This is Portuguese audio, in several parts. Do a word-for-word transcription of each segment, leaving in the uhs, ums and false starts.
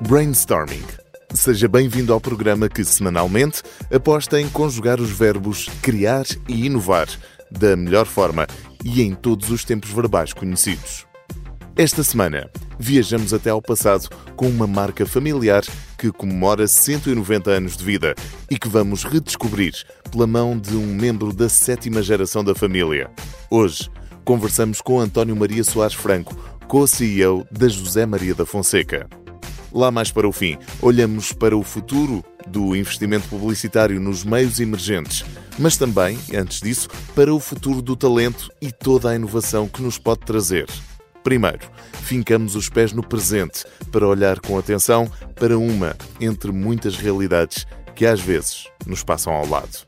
Brainstorming. Seja bem-vindo ao programa que, semanalmente, aposta em conjugar os verbos criar e inovar da melhor forma e em todos os tempos verbais conhecidos. Esta semana, viajamos até ao passado com uma marca familiar que comemora cento e noventa anos de vida e que vamos redescobrir pela mão de um membro da sétima geração da família. Hoje, conversamos com António Maria Soares Franco, co-C E O da José Maria da Fonseca. Lá mais para o fim, olhamos para o futuro do investimento publicitário nos meios emergentes, mas também, antes disso, para o futuro do talento e toda a inovação que nos pode trazer. Primeiro, fincamos os pés no presente para olhar com atenção para uma entre muitas realidades que às vezes nos passam ao lado.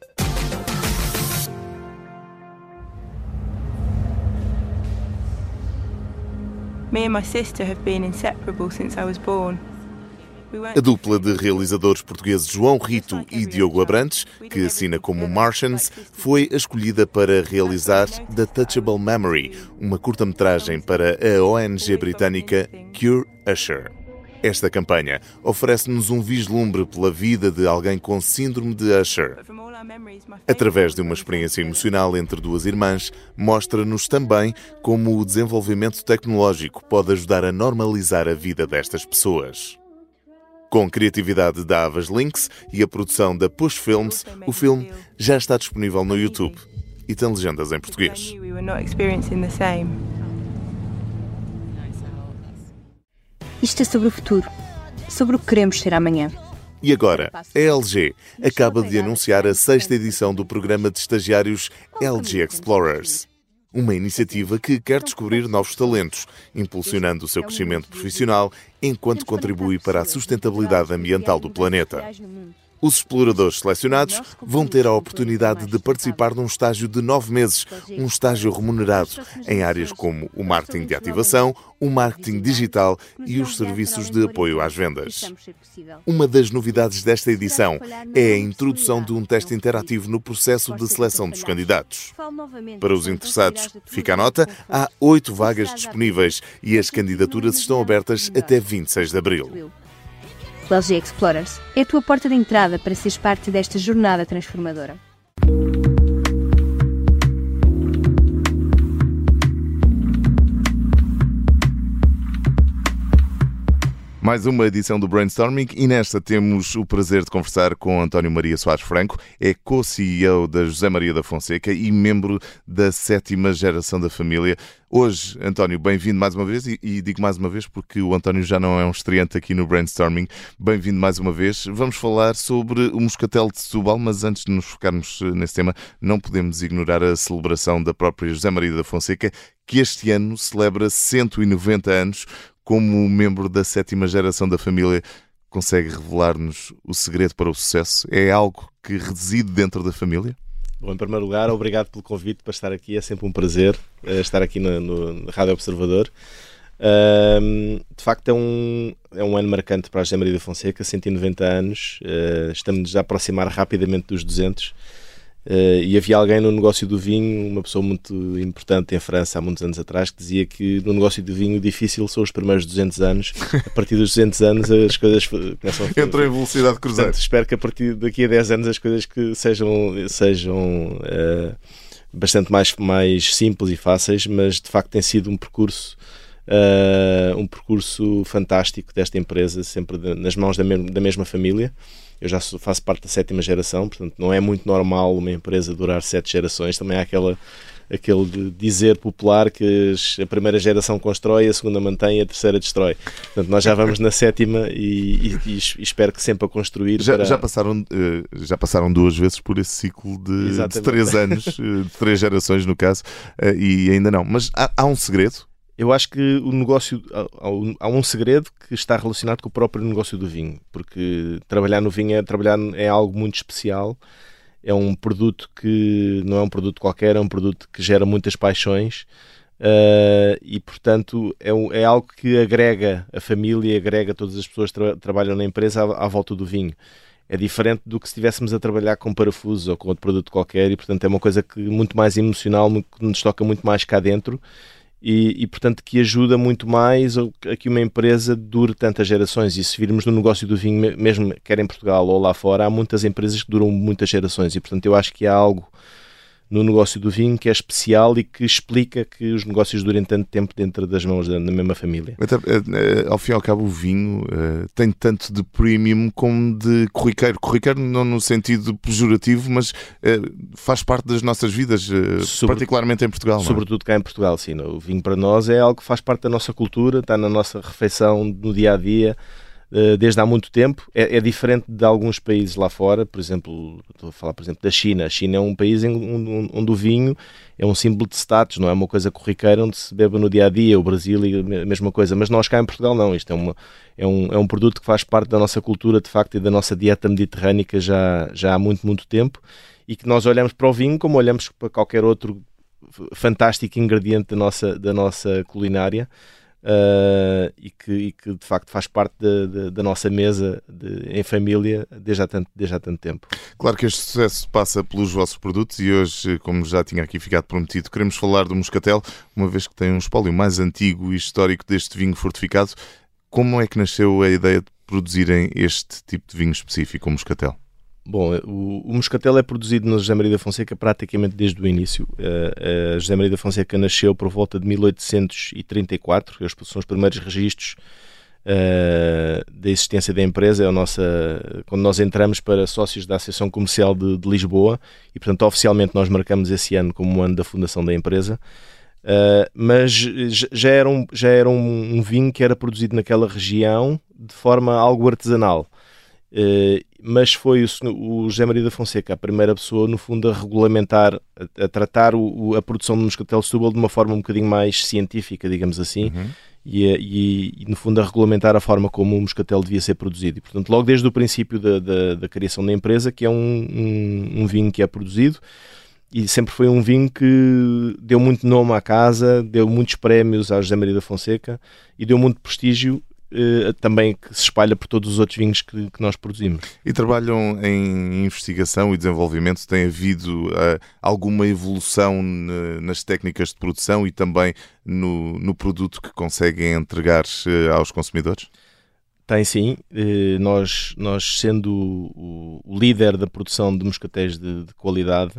Me and my sister have been inseparable since I was born. A dupla de realizadores portugueses João Rito e Diogo Abrantes, que assina como Martians, foi a escolhida para realizar The Touchable Memory, uma curta-metragem para a O N G britânica Cure Usher. Esta campanha oferece-nos um vislumbre pela vida de alguém com síndrome de Usher. Através de uma experiência emocional entre duas irmãs, mostra-nos também como o desenvolvimento tecnológico pode ajudar a normalizar a vida destas pessoas. Com criatividade da Avas Links e a produção da Push Films, o filme já está disponível no YouTube e tem legendas em português. Isto é sobre o futuro, sobre o que queremos ser amanhã. E agora, a L G acaba de anunciar a sexta edição do programa de estagiários L G Explorers. Uma iniciativa que quer descobrir novos talentos, impulsionando o seu crescimento profissional enquanto contribui para a sustentabilidade ambiental do planeta. Os exploradores selecionados vão ter a oportunidade de participar num estágio de nove meses, um estágio remunerado, em áreas como o marketing de ativação, o marketing digital e os serviços de apoio às vendas. Uma das novidades desta edição é a introdução de um teste interativo no processo de seleção dos candidatos. Para os interessados, fica a nota, há oito vagas disponíveis e as candidaturas estão abertas até vinte e seis de abril. O L G Explorers é a tua porta de entrada para seres parte desta jornada transformadora. Mais uma edição do Brainstorming e nesta temos o prazer de conversar com António Maria Soares Franco, é co-C E O da José Maria da Fonseca e membro da sétima geração da família. Hoje, António, bem-vindo mais uma vez e, e digo mais uma vez porque o António já não é um estreante aqui no Brainstorming. Bem-vindo mais uma vez. Vamos falar sobre o Moscatel de Setúbal, mas antes de nos focarmos nesse tema, não podemos ignorar a celebração da própria José Maria da Fonseca, que este ano celebra cento e noventa anos. Como membro da sétima geração da família, consegue revelar-nos o segredo para o sucesso? É algo que reside dentro da família? Bom, em primeiro lugar, obrigado pelo convite para estar aqui. É sempre um prazer uh, estar aqui no, no, no Rádio Observador. Uh, de facto, é um, é um ano marcante para a José Maria da Fonseca, cento e noventa anos. Uh, estamos a aproximar rapidamente dos duzentos. Uh, e havia alguém no negócio do vinho, uma pessoa muito importante em França há muitos anos atrás, que dizia que no negócio do vinho o difícil são os primeiros duzentos anos. A partir dos duzentos anos as coisas começam a... Entra em velocidade de cruzeiro. Portanto, espero que a partir daqui a dez anos as coisas que sejam, sejam uh, bastante mais, mais simples e fáceis, mas de facto tem sido um percurso uh, um percurso fantástico desta empresa, sempre de, nas mãos da, me, da mesma família. Eu já faço parte da sétima geração, portanto não é muito normal uma empresa durar sete gerações. Também há aquela, aquele dizer popular que a primeira geração constrói, a segunda mantém e a terceira destrói. Portanto, nós já vamos na sétima e, e, e espero que sempre a construir. Já, para... já, passaram, já passaram duas vezes por esse ciclo de, de três anos, de três gerações no caso, e ainda não. Mas há, há um segredo? Eu acho que o negócio, há um segredo que está relacionado com o próprio negócio do vinho, porque trabalhar no vinho é, trabalhar é algo muito especial, é um produto que não é um produto qualquer, é um produto que gera muitas paixões uh, e, portanto, é, um, é algo que agrega a família, agrega todas as pessoas que tra- trabalham na empresa à, à volta do vinho. É diferente do que se estivéssemos a trabalhar com parafusos ou com outro produto qualquer e, portanto, é uma coisa que muito mais emocional, que nos toca muito mais cá dentro. e, e portanto que ajuda muito mais a que uma empresa dure tantas gerações. E se virmos no negócio do vinho, mesmo quer em Portugal ou lá fora, há muitas empresas que duram muitas gerações e portanto eu acho que há algo no negócio do vinho que é especial e que explica que os negócios durem tanto tempo dentro das mãos da, da mesma família. Até, ao fim e ao cabo, o vinho uh, tem tanto de premium como de corriqueiro. Corriqueiro não no sentido pejorativo, mas uh, faz parte das nossas vidas, uh, Sobre, particularmente em Portugal. Sobretudo cá em Portugal, sim. O vinho para nós é algo que faz parte da nossa cultura, está na nossa refeição no dia-a-dia, desde há muito tempo. É, é diferente de alguns países lá fora, por exemplo, estou a falar por exemplo da China. A China é um país em, onde, onde o vinho é um símbolo de status, não é uma coisa corriqueira onde se bebe no dia-a-dia. O Brasil é a mesma coisa, mas nós cá em Portugal não. Isto é, uma, é, um, é um produto que faz parte da nossa cultura de facto e da nossa dieta mediterrânica já, já há muito, muito tempo, e que nós olhamos para o vinho como olhamos para qualquer outro fantástico ingrediente da nossa, da nossa culinária. Uh, e, que, e que de facto faz parte de, de, da nossa mesa de, em família desde há, tanto, desde há tanto tempo. Claro que este sucesso passa pelos vossos produtos e hoje, como já tinha aqui ficado prometido, queremos falar do Moscatel, uma vez que tem um espólio mais antigo e histórico deste vinho fortificado. Como é que nasceu a ideia de produzirem este tipo de vinho específico, o Moscatel? Bom, o, o Moscatel é produzido na José Maria da Fonseca praticamente desde o início. Uh, a José Maria da Fonseca nasceu por volta de mil oitocentos e trinta e quatro, são os primeiros registros uh, da existência da empresa. É a nossa, quando nós entramos para sócios da Associação Comercial de, de Lisboa, e portanto oficialmente nós marcamos esse ano como o ano da fundação da empresa. Uh, mas já era, um, já era um, um vinho que era produzido naquela região de forma algo artesanal. Uh, mas foi o, o José Maria da Fonseca a primeira pessoa, no fundo, a regulamentar, a, a tratar o, a produção do Moscatel de Setúbal de uma forma um bocadinho mais científica, digamos assim, uhum. e, e, e, no fundo, a regulamentar a forma como o Moscatel devia ser produzido. E, portanto, logo desde o princípio da, da, da criação da empresa, que é um, um, um vinho que é produzido, e sempre foi um vinho que deu muito nome à casa, deu muitos prémios à José Maria da Fonseca e deu muito prestígio Uh, também que se espalha por todos os outros vinhos que, que nós produzimos. E trabalham em investigação e desenvolvimento? Tem havido uh, alguma evolução n- nas técnicas de produção e também no, no produto que conseguem entregar uh, aos consumidores? Tem sim. Uh, nós, nós sendo o, o líder da produção de moscatéis de, de qualidade,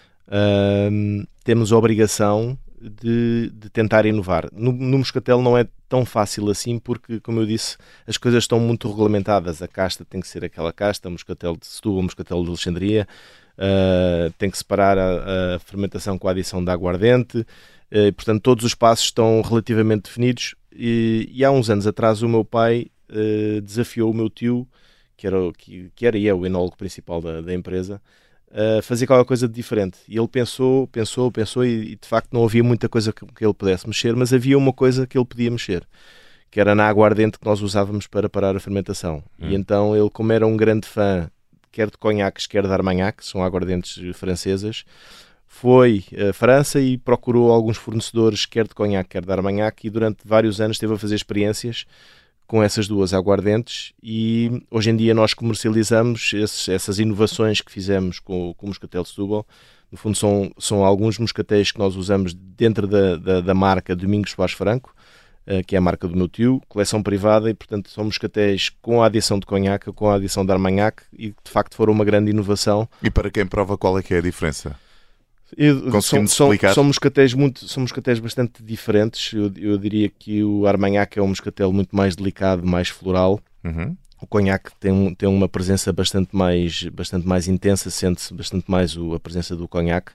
uh, temos a obrigação De, de tentar inovar. No, no Moscatel não é tão fácil assim porque, como eu disse, as coisas estão muito regulamentadas. A casta tem que ser aquela casta, Moscatel de Setúbal, Moscatel de Alexandria, uh, tem que separar a, a fermentação com a adição de aguardente, uh, portanto todos os passos estão relativamente definidos e, e há uns anos atrás o meu pai uh, desafiou o meu tio, que era, que, que era e é o enólogo principal da, da empresa, a fazer qualquer coisa de diferente. E ele pensou, pensou, pensou e, e de facto não havia muita coisa que, que ele pudesse mexer, mas havia uma coisa que ele podia mexer, que era na aguardente que nós usávamos para parar a fermentação. Hum. E então ele, como era um grande fã, quer de conhaques, quer de armagnac, que são aguardentes francesas, foi à França e procurou alguns fornecedores, quer de conhaque, quer de armagnac, e durante vários anos esteve a fazer experiências com essas duas aguardentes e hoje em dia nós comercializamos esses, essas inovações que fizemos com, com o Moscatel de Setúbal. No fundo são, são alguns moscatéis que nós usamos dentro da, da, da marca Domingos Soares Franco, uh, que é a marca do meu tio, coleção privada, e portanto são moscatéis com a adição de conhaque, com a adição de armagnac, e de facto foram uma grande inovação. E para quem prova, qual é que é a diferença? São, são, são, moscatéis muito, são moscatéis bastante diferentes. Eu, eu diria que o armagnac é um moscatel muito mais delicado, mais floral. Uhum. O conhaque tem, tem uma presença bastante mais, bastante mais intensa, sente-se bastante mais o, a presença do conhaque.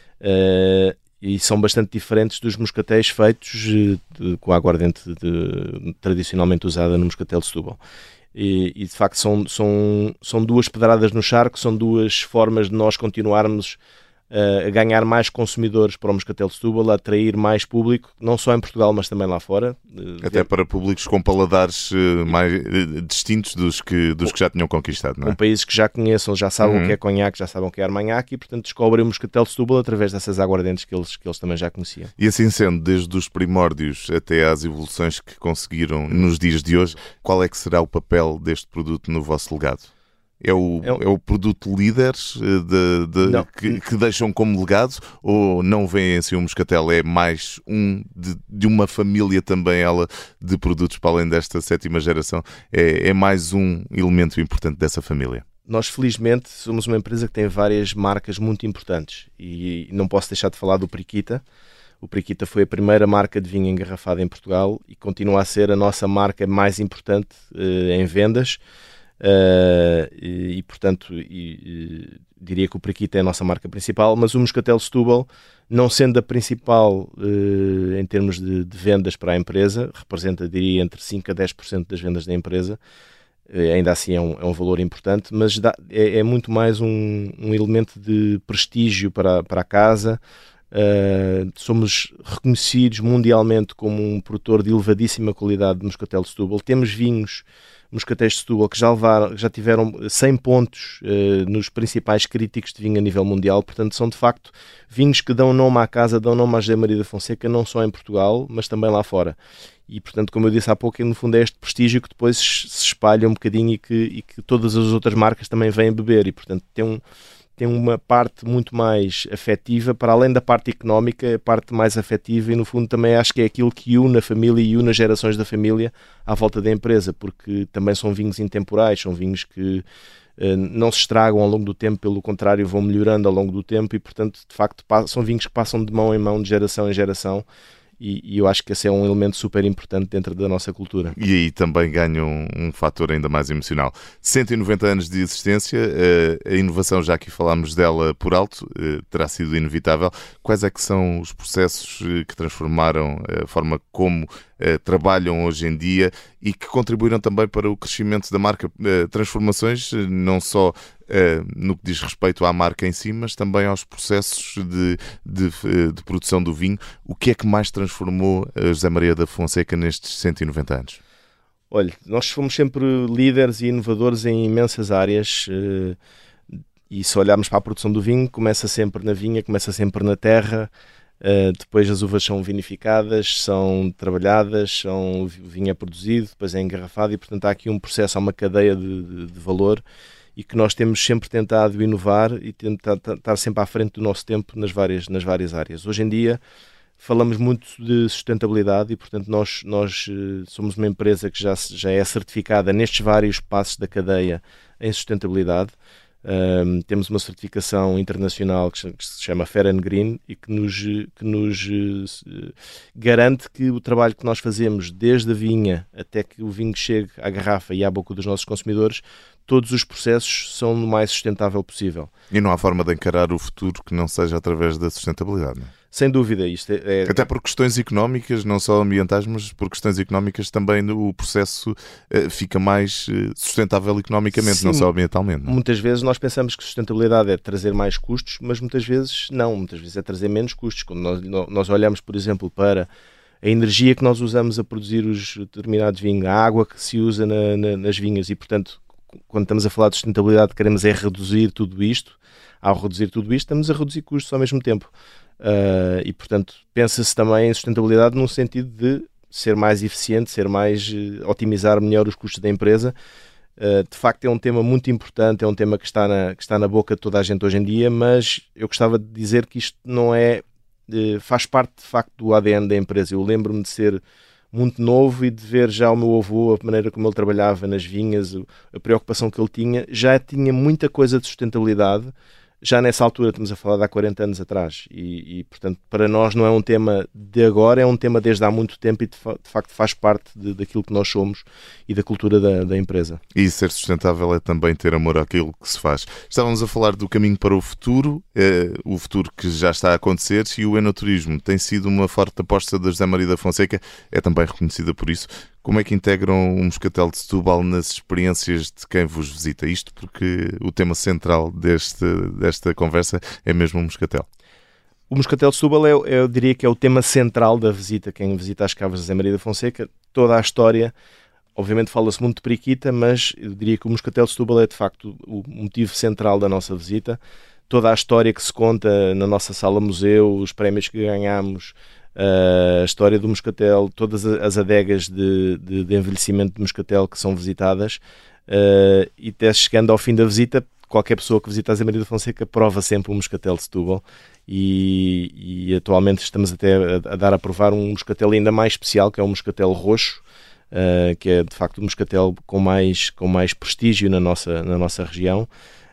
Uh, e são bastante diferentes dos moscatéis feitos de, de, com a aguardente de, tradicionalmente usada no Moscatel de Setúbal. E, e de facto são, são, são duas pedradas no charco, são duas formas de nós continuarmos Uh, a ganhar mais consumidores para o Moscatel de Setúbal, a atrair mais público, não só em Portugal, mas também lá fora. Uh, Até para públicos com paladares uh, mais uh, distintos dos que, dos que já tinham conquistado, não é? Com países que já conheçam, já sabem uhum. o que é conhaque, já sabem o que é armagnac e, portanto, descobrem o Moscatel de Setúbal através dessas aguardentes que eles, que eles também já conheciam. E assim sendo, desde os primórdios até às evoluções que conseguiram nos dias de hoje, qual é que será o papel deste produto no vosso legado? É o, é, um... é o produto líder de, de, que, que deixam como legado, ou não vem assim o Moscatel? É mais um de, de uma família também, ela, de produtos para além desta sétima geração? É, é mais um elemento importante dessa família? Nós, felizmente, somos uma empresa que tem várias marcas muito importantes e não posso deixar de falar do Periquita. O Periquita foi a primeira marca de vinho engarrafada em Portugal e continua a ser a nossa marca mais importante uh, em vendas uh, e, e, portanto, e, e, diria que o Periquita é a nossa marca principal, mas o Moscatel Setúbal, não sendo a principal uh, em termos de, de vendas para a empresa, representa, diria, entre cinco a dez por cento das vendas da empresa. Ainda assim é um, é um valor importante, mas dá, é, é muito mais um, um elemento de prestígio para, para a casa. Uh, somos reconhecidos mundialmente como um produtor de elevadíssima qualidade de Moscatel de Setúbal. Temos vinhos Moscatéis de Setúbal que já, levaram, já tiveram cem pontos uh, nos principais críticos de vinho a nível mundial, portanto são de facto vinhos que dão nome à casa, dão nome à José Maria da Fonseca, não só em Portugal, mas também lá fora. E, portanto, como eu disse há pouco, no fundo é este prestígio que depois se espalha um bocadinho e que, e que todas as outras marcas também vêm beber. E, portanto, tem, um, tem uma parte muito mais afetiva, para além da parte económica, a parte mais afetiva e, no fundo, também acho que é aquilo que une a família e une as gerações da família à volta da empresa, porque também são vinhos intemporais, são vinhos que uh, não se estragam ao longo do tempo, pelo contrário, vão melhorando ao longo do tempo e, portanto, de facto, são vinhos que passam de mão em mão, de geração em geração. E, e eu acho que esse é um elemento super importante dentro da nossa cultura. E aí também ganha um, um fator ainda mais emocional. cento e noventa anos de existência, a inovação, já aqui falámos dela por alto, terá sido inevitável. Quais é que são os processos que transformaram a forma como trabalham hoje em dia e que contribuíram também para o crescimento da marca? Transformações não só Uh, no que diz respeito à marca em si, mas também aos processos de, de, de produção do vinho. O que é que mais transformou a José Maria da Fonseca nestes cento e noventa anos? Olha, nós fomos sempre líderes e inovadores em imensas áreas uh, e se olharmos para a produção do vinho, começa sempre na vinha, começa sempre na terra, uh, depois as uvas são vinificadas, são trabalhadas, são, o vinho é produzido, depois é engarrafado e, portanto, há aqui um processo, há uma cadeia de, de, de valor e que nós temos sempre tentado inovar e tentar estar sempre à frente do nosso tempo nas várias, nas várias áreas. Hoje em dia falamos muito de sustentabilidade e, portanto, nós, nós somos uma empresa que já, já é certificada nestes vários passos da cadeia em sustentabilidade. Um, temos uma certificação internacional que se chama Fair and Green e que nos, que nos uh, garante que o trabalho que nós fazemos desde a vinha até que o vinho chegue à garrafa e à boca dos nossos consumidores, todos os processos são o mais sustentável possível. E não há forma de encarar o futuro que não seja através da sustentabilidade, não é? Sem dúvida. Isto é, é... Até por questões económicas, não só ambientais, mas por questões económicas também o processo uh, fica mais uh, sustentável economicamente, Sim, não só ambientalmente. Não? Muitas vezes nós pensamos que sustentabilidade é trazer mais custos, mas muitas vezes não, muitas vezes é trazer menos custos. Quando nós, nós olhamos, por exemplo, para a energia que nós usamos a produzir os determinados vinhos, a água que se usa na, na, nas vinhas e, portanto, quando estamos a falar de sustentabilidade, queremos é reduzir tudo isto. Ao reduzir tudo isto, estamos a reduzir custos ao mesmo tempo. Uh, e, portanto, pensa-se também em sustentabilidade num sentido de ser mais eficiente, ser mais, uh, otimizar melhor os custos da empresa. Uh, de facto, é um tema muito importante, é um tema que está, na, que está na boca de toda a gente hoje em dia, mas eu gostava de dizer que isto não é, uh, faz parte, de facto, do A D N da empresa. Eu lembro-me de ser muito novo e de ver já o meu avô, a maneira como ele trabalhava nas vinhas, a preocupação que ele tinha, já tinha muita coisa de sustentabilidade. Já nessa altura, estamos a falar de há quarenta anos atrás e, e, portanto, para nós não é um tema de agora, é um tema desde há muito tempo e, de, fa- de facto, faz parte de, daquilo que nós somos e da cultura da, da empresa. E ser sustentável é também ter amor àquilo que se faz. Estávamos a falar do caminho para o futuro, é, o futuro que já está a acontecer, e o enoturismo tem sido uma forte aposta da José Maria da Fonseca, é também reconhecida por isso. Como é que integram o Moscatel de Setúbal nas experiências de quem vos visita? Isto porque o tema central deste, desta conversa é mesmo o Moscatel. O Moscatel de Setúbal, é, eu diria que é o tema central da visita. Quem visita as Cavas de José Maria da Fonseca, toda a história, obviamente fala-se muito de periquita, mas eu diria que o Moscatel de Setúbal é de facto o motivo central da nossa visita. Toda a história que se conta na nossa sala-museu, os prémios que ganhamos, a história do Moscatel, todas as adegas de, de, de envelhecimento de Moscatel que são visitadas, uh, e até chegando ao fim da visita, qualquer pessoa que visita a Zé Maria da Fonseca prova sempre um moscatel de Setúbal e, e atualmente estamos até a, a dar a provar um moscatel ainda mais especial, que é um moscatel roxo, uh, que é de facto um moscatel com mais, com mais prestígio na nossa, na nossa região.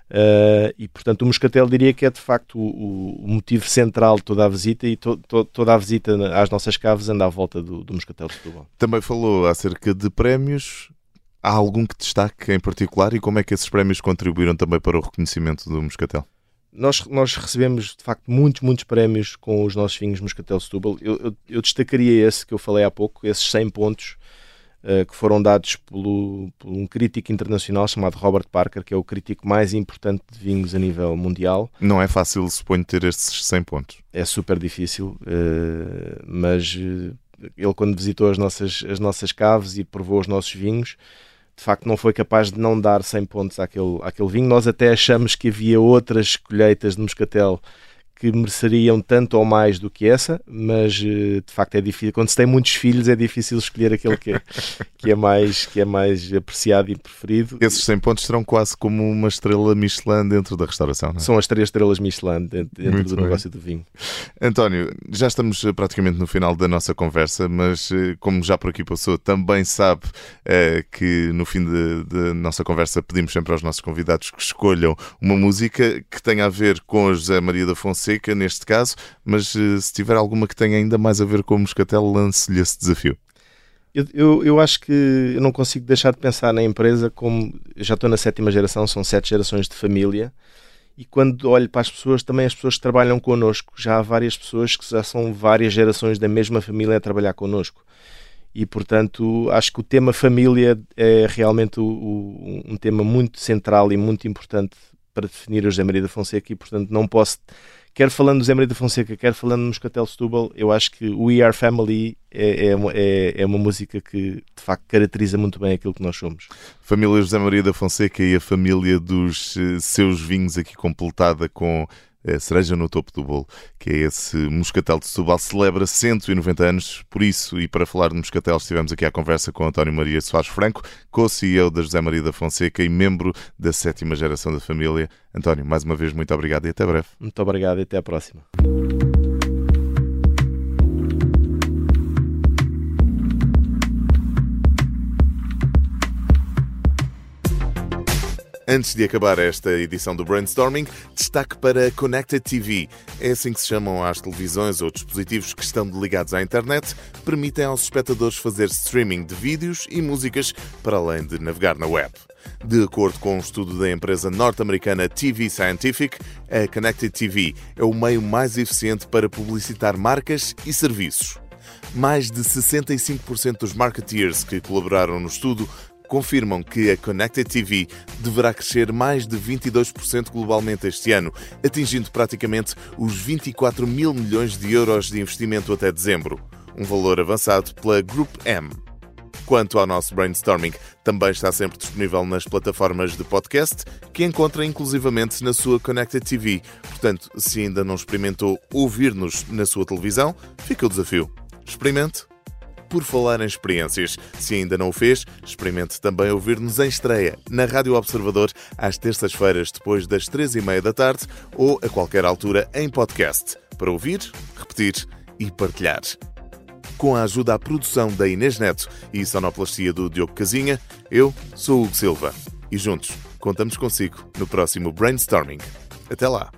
Uh, e portanto o moscatel diria que é de facto o, o motivo central de toda a visita, e to, to, toda a visita às nossas caves anda à volta do, do moscatel de Setúbal. Também falou acerca de prémios. Há algum que destaque em particular e como é que esses prémios contribuíram também para o reconhecimento do moscatel? Nós, nós recebemos de facto muitos, muitos prémios com os nossos vinhos Moscatel Setúbal. Eu, eu, eu destacaria esse que eu falei há pouco, esses cem pontos Uh, que foram dados pelo, por um crítico internacional chamado Robert Parker, que é o crítico mais importante de vinhos a nível mundial. Não é fácil, suponho, ter esses cem pontos. É super difícil, uh, mas uh, ele, quando visitou as nossas, as nossas caves e provou os nossos vinhos, de facto não foi capaz de não dar cem pontos àquele, àquele vinho. Nós até achamos que havia outras colheitas de moscatel que mereceriam tanto ou mais do que essa, mas de facto é difícil. Quando se tem muitos filhos é difícil escolher aquele que é, que é, mais, que é mais apreciado e preferido. Esses cem pontos serão quase como uma estrela Michelin dentro da restauração, não é? São as três estrelas Michelin dentro, dentro do bem. negócio do vinho. António, já estamos praticamente no final da nossa conversa, mas como já por aqui passou, também sabe é, que no fim da nossa conversa pedimos sempre aos nossos convidados que escolham uma música que tenha a ver com a José Maria da Fonseca, neste caso, mas se tiver alguma que tenha ainda mais a ver com o moscatel, lance-lhe esse desafio. Eu, eu, eu acho que eu não consigo deixar de pensar na empresa como... Eu já estou na sétima geração, são sete gerações de família, e quando olho para as pessoas, também as pessoas que trabalham connosco, já há várias pessoas que já são várias gerações da mesma família a trabalhar connosco. E, portanto, acho que o tema família é realmente o, o, um tema muito central e muito importante para definir o José Maria da Fonseca, e, portanto, não posso... Quer falando do Zé Maria da Fonseca, quer falando do Moscatel Setúbal, eu acho que o We Are Family é, é, é, é uma música que, de facto, caracteriza muito bem aquilo que nós somos. Família José Maria da Fonseca e a família dos uh, seus vinhos, aqui completada com a cereja no topo do bolo, que é esse Moscatel de Setúbal, celebra cento e noventa anos. Por isso, e para falar de Moscatel, estivemos aqui à conversa com António Maria Soares Franco, co-C E O da José Maria da Fonseca e membro da sétima geração da família. António, mais uma vez, muito obrigado e até breve. Muito obrigado e até à próxima. Antes de acabar esta edição do Brainstorming, destaque para a Connected T V. É assim que se chamam as televisões ou dispositivos que estão ligados à internet, permitem aos espectadores fazer streaming de vídeos e músicas para além de navegar na web. De acordo com um estudo da empresa norte-americana T V Scientific, a Connected T V é o meio mais eficiente para publicitar marcas e serviços. Mais de sessenta e cinco por cento dos marketeers que colaboraram no estudo confirmam que a Connected T V deverá crescer mais de vinte e dois por cento globalmente este ano, atingindo praticamente os vinte e quatro mil milhões de euros de investimento até dezembro, um valor avançado pela Group M. Quanto ao nosso Brainstorming, também está sempre disponível nas plataformas de podcast, que encontra inclusivamente na sua Connected T V. Portanto, se ainda não experimentou ouvir-nos na sua televisão, fica o desafio. Experimente! Por falar em experiências, se ainda não o fez, experimente também ouvir-nos em estreia, na Rádio Observador, às terças-feiras, depois das três e meia da tarde, ou a qualquer altura em podcast, para ouvir, repetir e partilhar. Com a ajuda à produção da Inês Neto e sonoplastia do Diogo Casinha, eu sou o Hugo Silva. E juntos, contamos consigo no próximo Brainstorming. Até lá!